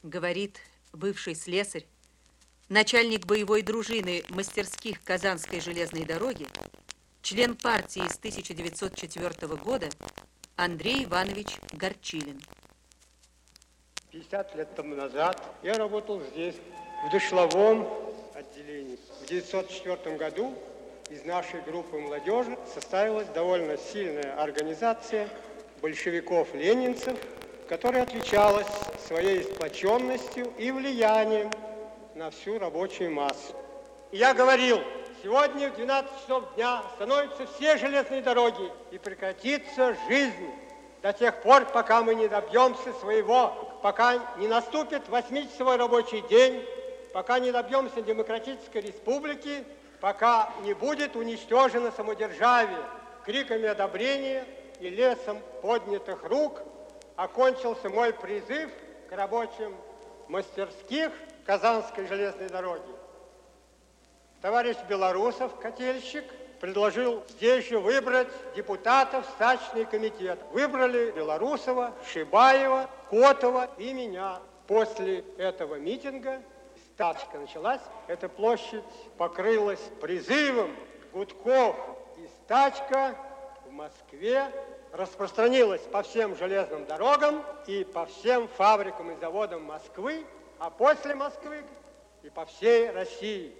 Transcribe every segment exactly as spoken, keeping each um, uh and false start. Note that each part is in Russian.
говорит бывший слесарь, начальник боевой дружины мастерских Казанской железной дороги, член партии с тысяча девятьсот четвёртого года Андрей Иванович Горчилин. пятьдесят лет тому назад я работал здесь, в дышловом отделении. В девятьсот четвёртом году из нашей группы молодежи составилась довольно сильная организация большевиков-ленинцев, которая отличалась своей сплоченностью и влиянием на всю рабочую массу. И я говорил, сегодня в двенадцать часов дня остановятся все железные дороги и прекратится жизнь до тех пор, пока мы не добьемся своего, пока не наступит восьмичасовой рабочий день, пока не добьемся демократической республики, пока не будет уничтожено самодержавие. Криками одобрения и лесом поднятых рук окончился мой призыв к рабочим мастерских Казанской железной дороги. Товарищ Белорусов, котельщик, предложил здесь же выбрать депутатов в стачный комитет. Выбрали Белорусова, Шибаева, Котова и меня. После этого митинга стачка началась. Эта площадь покрылась призывом гудков. И стачка в Москве распространилась по всем железным дорогам и по всем фабрикам и заводам Москвы, а после Москвы и по всей России.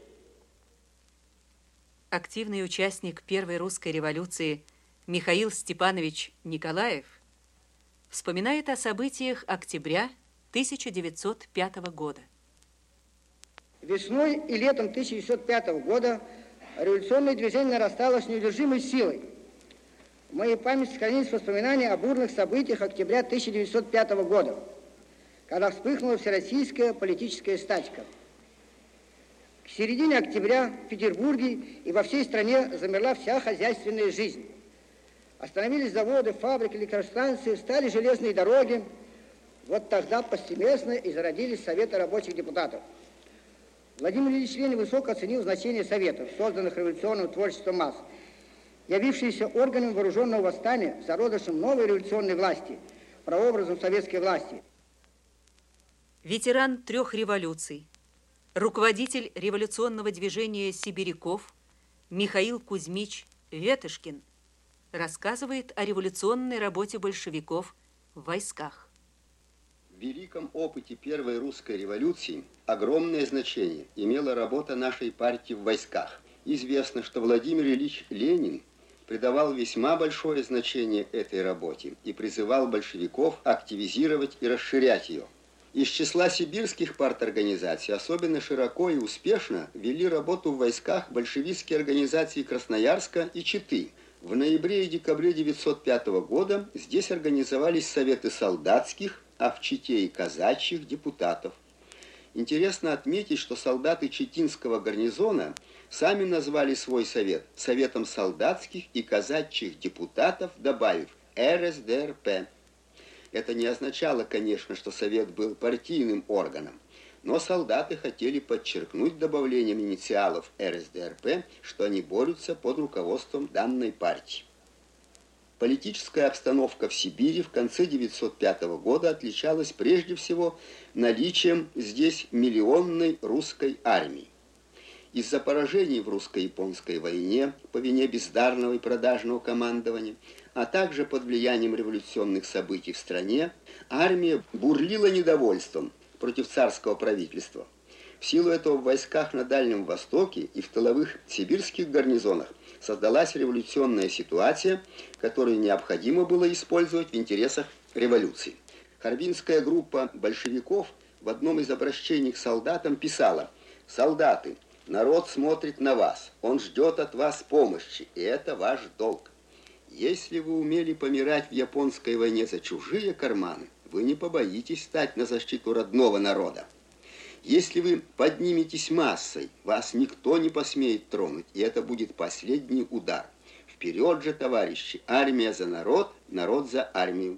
Активный участник Первой русской революции Михаил Степанович Николаев вспоминает о событиях октября тысяча девятьсот пятого года. Весной и летом тысяча девятьсот пятого года революционное движение нарастало с неудержимой силой. В моей памяти сохранились воспоминания о бурных событиях октября тысяча девятьсот пятого года, когда вспыхнула всероссийская политическая стачка. К середине октября в Петербурге и во всей стране замерла вся хозяйственная жизнь. Остановились заводы, фабрики, электростанции, встали железные дороги. Вот тогда повсеместно и зародились Советы рабочих депутатов. Владимир Ильич Ленин высоко оценил значение Советов, созданных революционным творчеством масс, явившиеся органом вооруженного восстания, зародышем новой революционной власти, прообразом советской власти. Ветеран трех революций, руководитель революционного движения сибиряков Михаил Кузьмич Ветошкин рассказывает о революционной работе большевиков в войсках. В великом опыте Первой русской революции огромное значение имела работа нашей партии в войсках. Известно, что Владимир Ильич Ленин придавал весьма большое значение этой работе и призывал большевиков активизировать и расширять ее. Из числа сибирских парторганизаций особенно широко и успешно вели работу в войсках большевистские организации Красноярска и Читы. В ноябре и декабре тысяча девятьсот пятого года здесь организовались советы солдатских, а в Чите и казачьих депутатов. Интересно отметить, что солдаты читинского гарнизона сами назвали свой совет Советом солдатских и казачьих депутатов, добавив эр эс дэ эр пэ. Это не означало, конечно, что совет был партийным органом, но солдаты хотели подчеркнуть добавлением инициалов эр эс дэ эр пэ, что они борются под руководством данной партии. Политическая обстановка в Сибири в конце тысяча девятьсот пятого года отличалась прежде всего наличием здесь миллионной русской армии. Из-за поражений в русско-японской войне по вине бездарного и продажного командования, а также под влиянием революционных событий в стране, армия бурлила недовольством против царского правительства. В силу этого в войсках на Дальнем Востоке и в тыловых сибирских гарнизонах создалась революционная ситуация, которую необходимо было использовать в интересах революции. Харбинская группа большевиков в одном из обращений к солдатам писала: «Солдаты, народ смотрит на вас, он ждет от вас помощи, и это ваш долг. Если вы умели помирать в японской войне за чужие карманы, вы не побоитесь стать на защиту родного народа. Если вы подниметесь массой, вас никто не посмеет тронуть, и это будет последний удар. Вперед же, товарищи, армия за народ, народ за армию».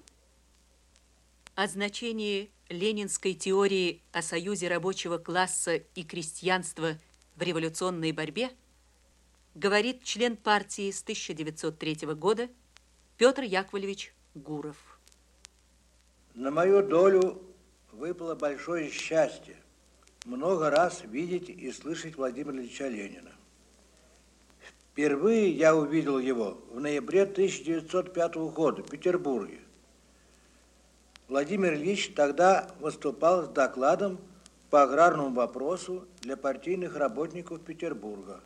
О значении ленинской теории о союзе рабочего класса и крестьянства в революционной борьбе говорит член партии с тысяча девятьсот третьего года Петр Яковлевич Гуров. На мою долю выпало большое счастье много раз видеть и слышать Владимира Ильича Ленина. Впервые я увидел его в ноябре тысяча девятьсот пятого года в Петербурге. Владимир Ильич тогда выступал с докладом по аграрному вопросу для партийных работников Петербурга.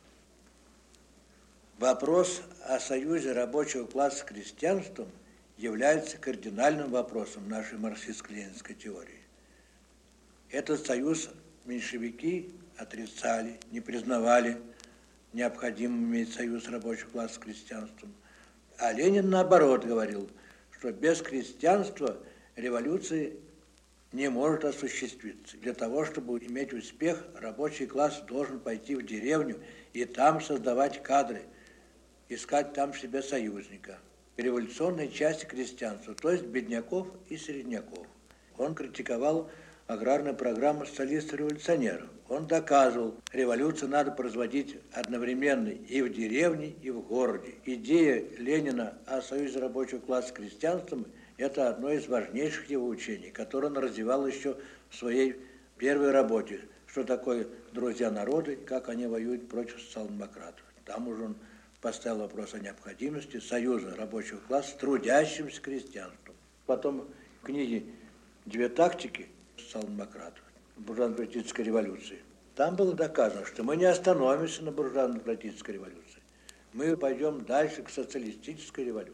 Вопрос о союзе рабочего класса с крестьянством является кардинальным вопросом нашей марксистско-ленинской теории. Этот союз меньшевики отрицали, не признавали необходимым иметь союз рабочего класса с крестьянством. А Ленин, наоборот, говорил, что без крестьянства революция не может осуществиться. Для того, чтобы иметь успех, рабочий класс должен пойти в деревню и там создавать кадры, искать там себе союзника. Революционной части крестьянства, то есть бедняков и середняков. Он критиковал аграрную программу социалистов-революционеров. Он доказывал, революцию надо производить одновременно и в деревне, и в городе. Идея Ленина о союзе рабочего класса с крестьянством – это одно из важнейших его учений, которое он развивал еще в своей первой работе. Что такое друзья народа, как они воюют против социал-демократов. Там уже он поставил вопрос о необходимости союза рабочего класса с трудящимся крестьянством. Потом в книге «Две тактики» социал-демократов, буржуазно-демократической революции. Там было доказано, что мы не остановимся на буржуазно-демократической революции. Мы пойдем дальше к социалистической революции.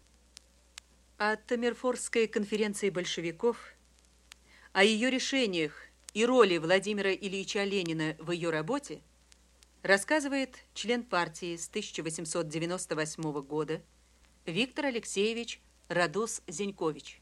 О Таммерфорской конференции большевиков, о ее решениях и роли Владимира Ильича Ленина в ее работе рассказывает член партии с тысяча восемьсот девяносто восьмого года Виктор Алексеевич Радус-Зенькович.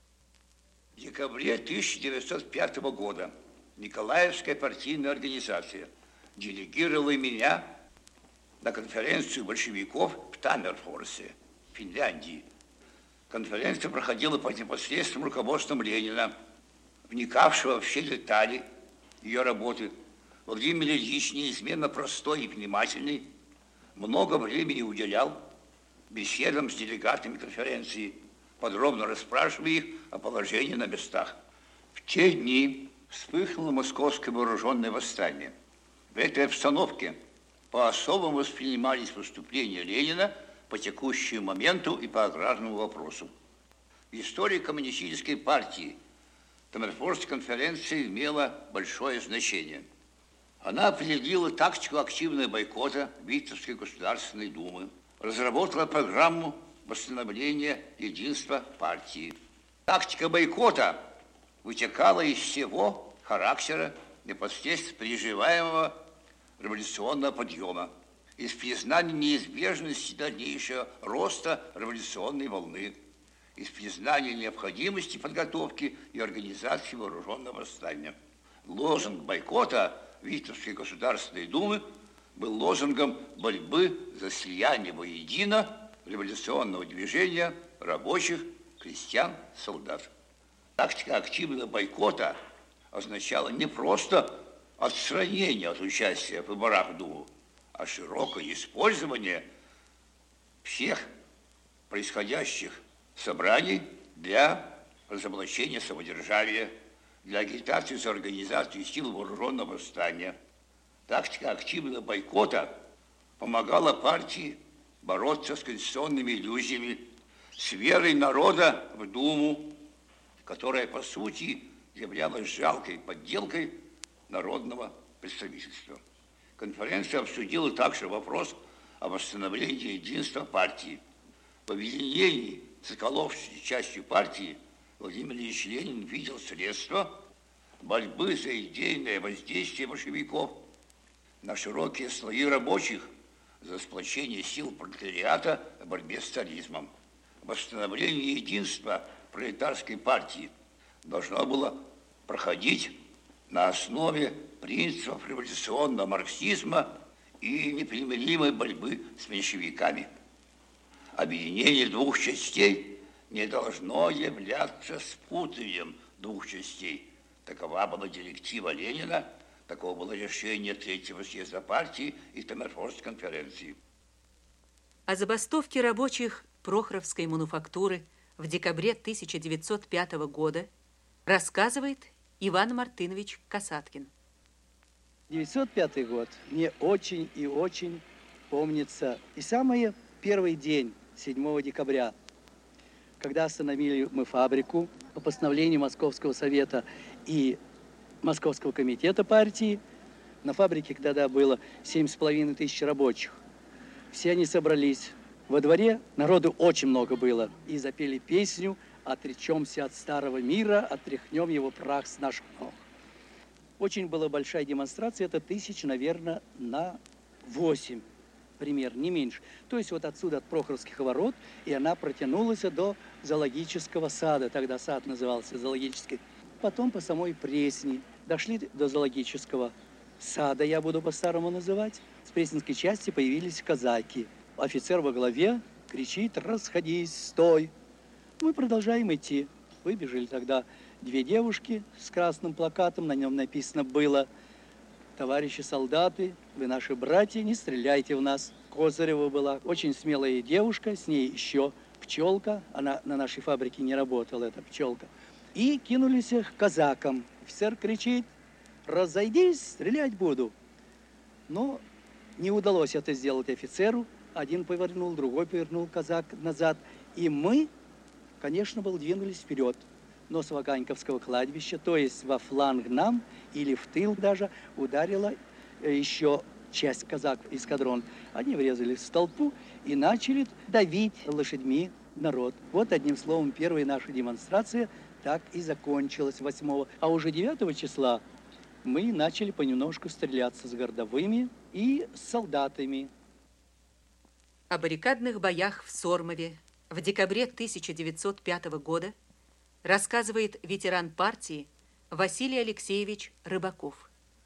В декабре тысяча девятьсот пятого года Николаевская партийная организация делегировала меня на конференцию большевиков в Таммерфорсе, Финляндии. Конференция проходила под непосредственным руководством Ленина, вникавшего во все детали ее работы. Владимир Ильич, неизменно простой и внимательный, много времени уделял беседам с делегатами конференции, подробно расспрашивая их о положении на местах. В те дни вспыхнуло московское вооруженное восстание. В этой обстановке по-особому воспринимались выступления Ленина по текущему моменту и по аграрному вопросу. В истории коммунистической партии Таммерфорская конференция имела большое значение. Она определила тактику активного бойкота Витебской Государственной Думы, разработала программу восстановления единства партии. Тактика бойкота вытекала из всего характера непосредственно переживаемого революционного подъема, из признания неизбежности дальнейшего роста революционной волны, из признания необходимости подготовки и организации вооруженного восстания. Лозунг бойкота Витебской Государственной Думы был лозунгом борьбы за слияние воедино революционного движения рабочих, крестьян, солдат. Тактика активного бойкота означала не просто отстранение от участия в выборах в Думу, а широкое использование всех происходящих собраний для разоблачения самодержавия, для агитации за организацию сил вооруженного восстания. Тактика активного бойкота помогала партии бороться с конституционными иллюзиями, с верой народа в Думу, которая, по сути, являлась жалкой подделкой народного представительства. Конференция обсудила также вопрос о восстановлении единства партии. В объединении с отколовшейся частью партии Владимир Ильич Ленин видел средства борьбы за идейное воздействие большевиков на широкие слои рабочих, за сплочение сил пролетариата в борьбе с царизмом. Восстановление единства пролетарской партии должно было проходить на основе принципов революционного марксизма и непримиримой борьбы с меньшевиками. Объединение двух частей не должно являться спутанием двух частей. Такова была директива Ленина, такого было решение Третьего съезда партии и Таммерфорской конференции. О забастовке рабочих Прохоровской мануфактуры в декабре тысяча девятьсот пятого года рассказывает Иван Мартынович Касаткин. девятьсот пятый год мне очень и очень помнится. И самый первый день, седьмого декабря, когда остановили мы фабрику по постановлению Московского совета и Московского комитета партии. На фабрике тогда было семь с половиной тысяч рабочих. Все они собрались. Во дворе народу очень много было. И запели песню «Отречемся от старого мира, отряхнем его прах с наших ног». Очень была большая демонстрация, это тысяч, наверное, на восемь, примерно, не меньше. То есть вот отсюда, от Прохоровских ворот, и она протянулась до Зоологического сада. Тогда сад назывался Зоологический. Потом по самой Пресне. Дошли до Зоологического сада, я буду по-старому называть. С Пресненской части появились казаки. Офицер во главе кричит: «Расходись, стой!» Мы продолжаем идти. Выбежали тогда две девушки с красным плакатом, на нем написано было: «Товарищи солдаты, вы наши братья, не стреляйте в нас». Козырева была очень смелая девушка, с ней еще пчелка, она на нашей фабрике не работала, эта пчелка. И кинулись к казакам. Офицер кричит: «Разойдись, стрелять буду!» Но не удалось это сделать офицеру. Один повернул, другой повернул казак назад. И мы, конечно, был двинулись вперед. Но с Ваганьковского кладбища, то есть во фланг нам или в тыл даже, ударила еще часть казаков, эскадрон. Они врезались в толпу и начали давить лошадьми народ. Вот, одним словом, первая наша демонстрация так и закончилась восьмого. А уже девятого числа мы начали понемножку стреляться с городовыми и с солдатами. О баррикадных боях в Сормове в декабре тысяча девятьсот пятого года рассказывает ветеран партии Василий Алексеевич Рыбаков.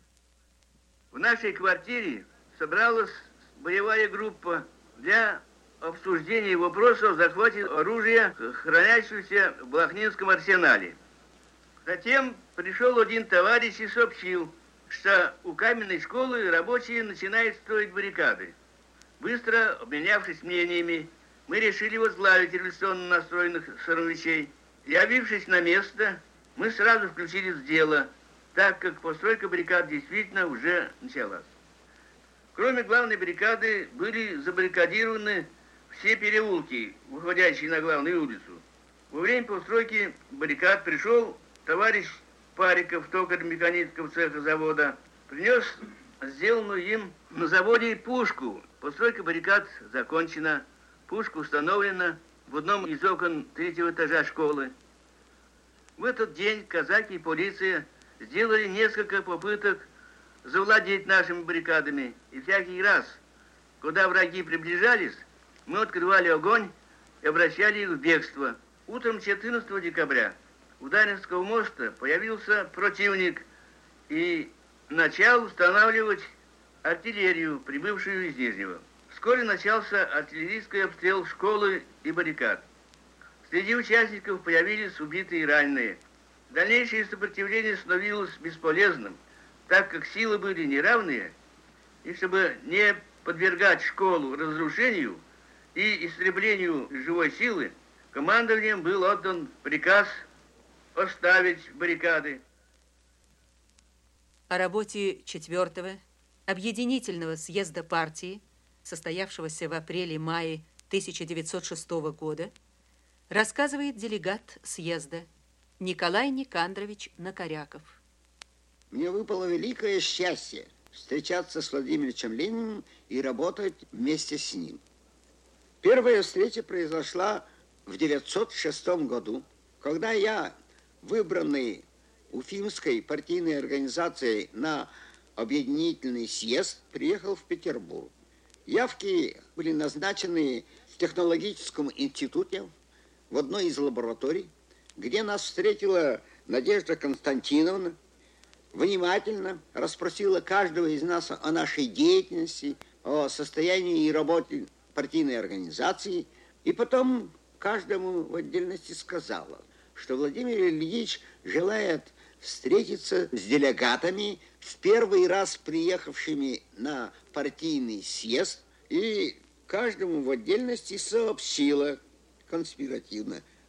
В нашей квартире собралась боевая группа для обсуждения вопросов о захвате оружия, хранящегося в Блохнинском арсенале. Затем пришел один товарищ и сообщил, что у каменной школы рабочие начинают строить баррикады. Быстро обменявшись мнениями, мы решили возглавить революционно настроенных сормовичей. Явившись на место, мы сразу включились в дело, так как постройка баррикад действительно уже началась. Кроме главной баррикады были забаррикадированы все переулки, выходящие на главную улицу. Во время постройки баррикад пришел товарищ Париков, токарь механического цеха завода, принес сделанную им на заводе пушку. Постройка баррикад закончена, пушка установлена в одном из окон третьего этажа школы. В этот день казаки и полиция сделали несколько попыток завладеть нашими баррикадами. И всякий раз, когда враги приближались, мы открывали огонь и обращали их в бегство. Утром четырнадцатого декабря у Дарьинского моста появился противник и начал устанавливать артиллерию, прибывшую из Нижнего. Вскоре начался артиллерийский обстрел школы и баррикад. Среди участников появились убитые и раненые. Дальнейшее сопротивление становилось бесполезным, так как силы были неравные, и чтобы не подвергать школу разрушению и истреблению живой силы, командованием был отдан приказ оставить баррикады. О работе четвертого объединительного съезда партии, состоявшегося в апреле-мае тысяча девятьсот шестого года, рассказывает делегат съезда Николай Никандрович Накоряков. Мне выпало великое счастье встречаться с Владимиром Ильичем Лениным и работать вместе с ним. Первая встреча произошла в девятьсот шестом году, когда я, выбранный Уфимской партийной организацией на объединительный съезд, приехал в Петербург. Явки были назначены в технологическом институте, в одной из лабораторий, где нас встретила Надежда Константиновна, внимательно расспросила каждого из нас о нашей деятельности, о состоянии и работе партийной организации, и потом каждому в отдельности сказала, что Владимир Ильич желает встретиться с делегатами, в первый раз приехавшими на партийный съезд, и каждому в отдельности сообщила конспиративно: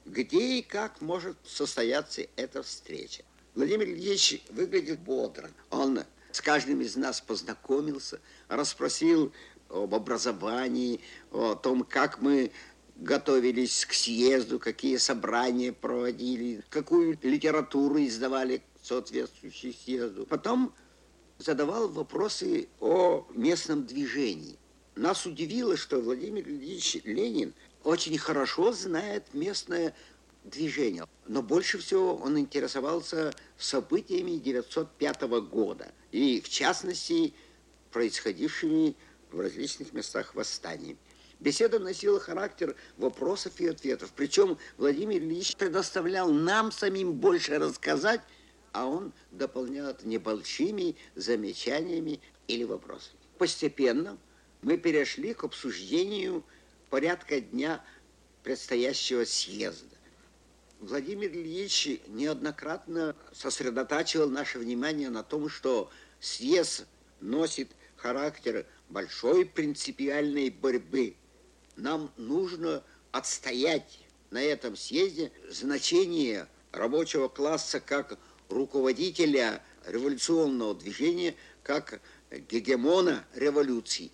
где и как может состояться эта встреча. Владимир Ильич выглядит бодро. Он с каждым из нас познакомился, расспросил об образовании, о том, как мы готовились к съезду, какие собрания проводили, какую литературу издавали соответствующую съезду. Потом задавал вопросы о местном движении. Нас удивило, что Владимир Ильич Ленин очень хорошо знает местное движение. Но больше всего он интересовался событиями девятьсот пятого года. И, в частности, происходившими в различных местах восстаний. Беседа носила характер вопросов и ответов. Причем Владимир Ильич предоставлял нам самим больше рассказать, а он дополнял это небольшими замечаниями или вопросами. Постепенно мы перешли к обсуждению порядка дня предстоящего съезда. Владимир Ильич неоднократно сосредотачивал наше внимание на том, что съезд носит характер большой принципиальной борьбы. Нам нужно отстоять на этом съезде значение рабочего класса как руководителя революционного движения, как гегемона революции.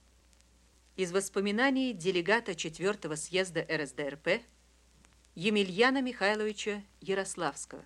Из воспоминаний делегата четвертого съезда эр эс дэ эр пэ Емельяна Михайловича Ярославского.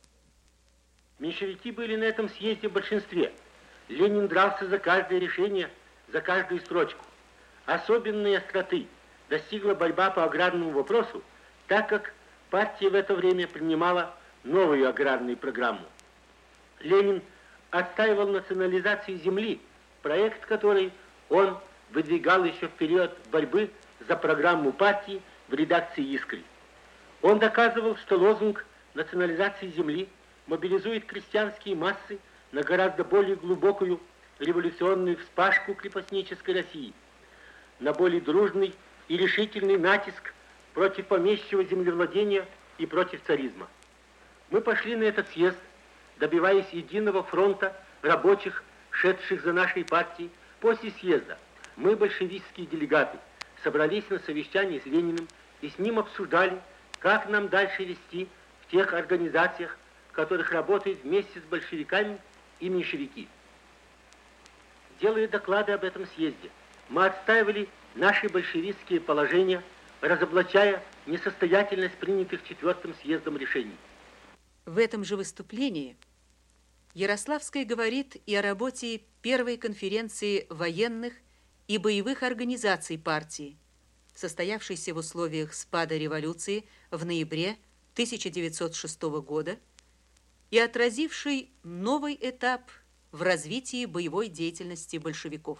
Меньшевики были на этом съезде в большинстве. Ленин дрался за каждое решение, за каждую строчку. Особенной остроты достигла борьба по аграрному вопросу, так как партия в это время принимала новую аграрную программу. Ленин отстаивал национализацию земли, проект который он выдвигал еще в период борьбы за программу партии в редакции «Искры». Он доказывал, что лозунг национализации земли мобилизует крестьянские массы на гораздо более глубокую революционную вспашку крепостнической России, на более дружный и решительный натиск против помещичьего землевладения и против царизма. Мы пошли на этот съезд, добиваясь единого фронта рабочих, шедших за нашей партией. После съезда мы, большевистские делегаты, собрались на совещании с Лениным и с ним обсуждали, как нам дальше вести в тех организациях, в которых работают вместе с большевиками и меньшевики. Делая доклады об этом съезде, мы отстаивали наши большевистские положения, разоблачая несостоятельность принятых четвертым съездом решений. В этом же выступлении Ярославская говорит и о работе первой конференции военных и боевых организаций партии, состоявшейся в условиях спада революции в ноябре тысяча девятьсот шестого года и отразившей новый этап в развитии боевой деятельности большевиков.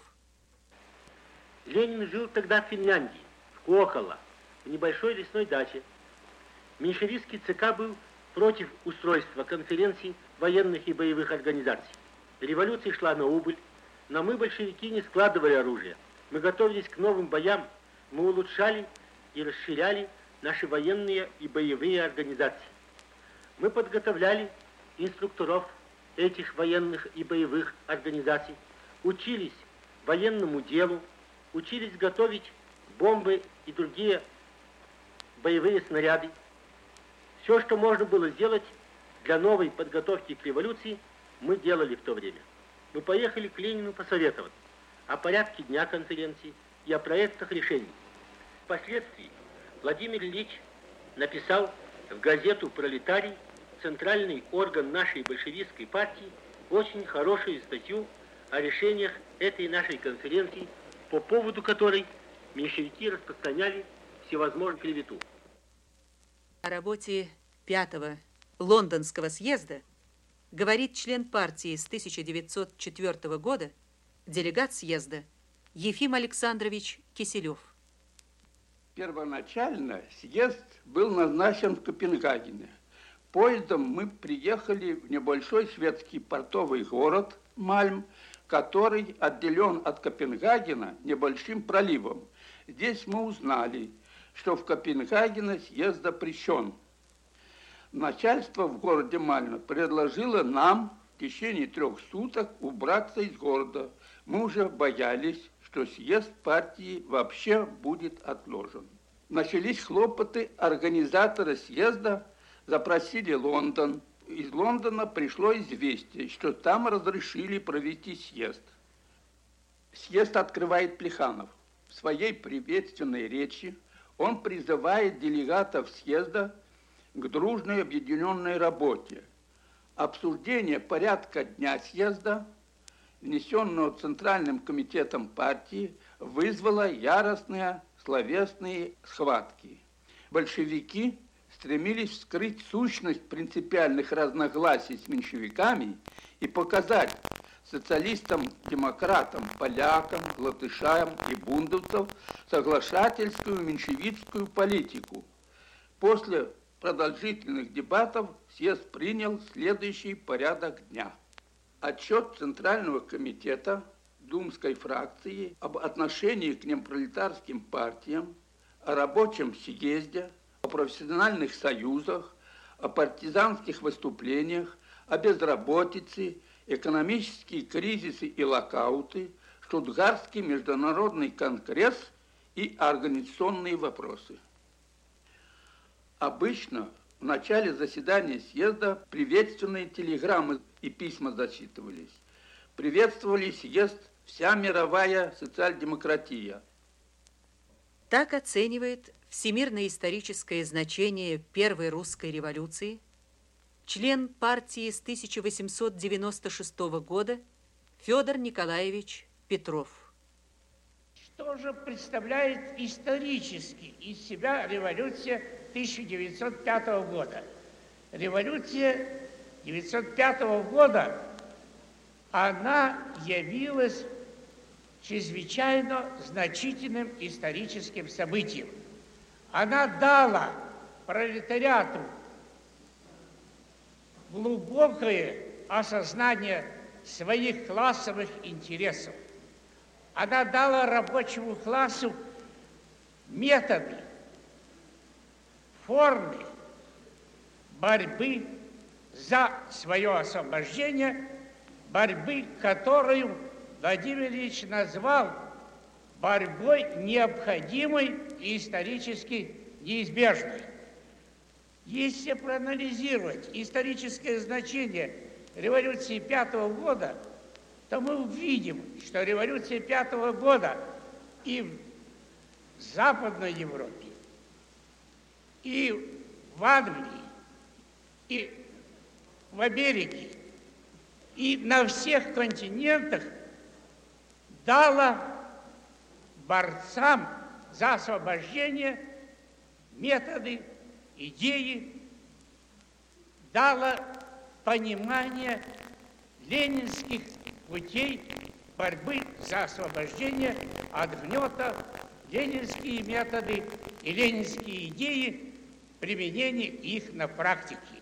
Ленин жил тогда в Финляндии, в Кокола, в небольшой лесной даче. Меньшевистский ЦК был против устройства конференций военных и боевых организаций. Революция шла на убыль, но мы, большевики, не складывали оружие. Мы готовились к новым боям, мы улучшали и расширяли наши военные и боевые организации. Мы подготовляли инструкторов этих военных и боевых организаций, учились военному делу, учились готовить бомбы и другие боевые снаряды. Все, что можно было сделать для новой подготовки к революции, мы делали в то время. Мы поехали к Ленину посоветовать о порядке дня конференции и о проектах решений. Впоследствии Владимир Ильич написал в газету «Пролетарий», центральный орган нашей большевистской партии, очень хорошую статью о решениях этой нашей конференции, по поводу которой меньшевики распространяли всевозможную клевету. О работе пятого Лондонского съезда говорит член партии с тысяча девятьсот четвёртого года, делегат съезда Ефим Александрович Киселев. Первоначально съезд был назначен в Копенгагене. Поездом мы приехали в небольшой шведский портовый город Мальм, который отделен от Копенгагена небольшим проливом. Здесь мы узнали, что в Копенгагене съезд запрещен. Начальство в городе Мальме предложило нам в течение трех суток убраться из города. Мы уже боялись, что съезд партии вообще будет отложен. начались хлопоты организатора съезда, запросили Лондон. Из Лондона пришло известие, что там разрешили провести съезд. Съезд открывает Плеханов. В своей приветственной речи он призывает делегатов съезда к дружной объединенной работе. Обсуждение порядка дня съезда, внесенного Центральным комитетом партии, вызвало яростные словесные схватки. Большевики стремились вскрыть сущность принципиальных разногласий с меньшевиками и показать социалистам-демократам, полякам, латышам и бундовцам соглашательскую меньшевистскую политику. После продолжительных дебатов съезд принял следующий порядок дня. Отчет Центрального комитета Думской фракции об отношении к немпролетарским партиям, о рабочем съезде, о профессиональных союзах, о партизанских выступлениях, о безработице, экономические кризисы и локауты, Штутгарский международный конгресс и организационные вопросы. Обычно в начале заседания съезда приветственные телеграммы и письма зачитывались. Приветствовали съезд вся мировая социал-демократия. Так оценивает всемирно-историческое значение Первой русской революции член партии с тысяча восемьсот девяносто шестого года Федор Николаевич Петров. Что же представляет исторически из себя революция тысяча девятьсот пятого года? Революция тысяча девятьсот пятого года, она явилась чрезвычайно значительным историческим событием. Она дала пролетариату глубокое осознание своих классовых интересов. Она дала рабочему классу методы, формы борьбы за свое освобождение, борьбы, которую Владимир Ильич назвал борьбой необходимой и исторически неизбежной. Если проанализировать историческое значение революции пятого года, то мы увидим, что революция пятого года и в Западной Европе, и в Англии, и в Америке, и на всех континентах дала борцам за освобождение методы, идеи, дала понимание ленинских путей борьбы за освобождение от гнета, ленинские методы и ленинские идеи, применение их на практике.